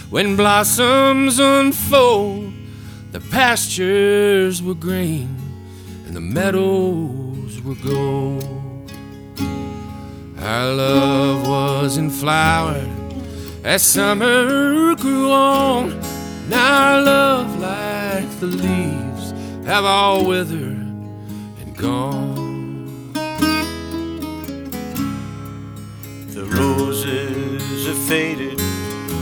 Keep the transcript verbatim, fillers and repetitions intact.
When blossoms unfold, the pastures were green and the meadows were gold. Our love was in flower as summer grew on. Now our love, like the leaves, have all withered and gone. The roses are faded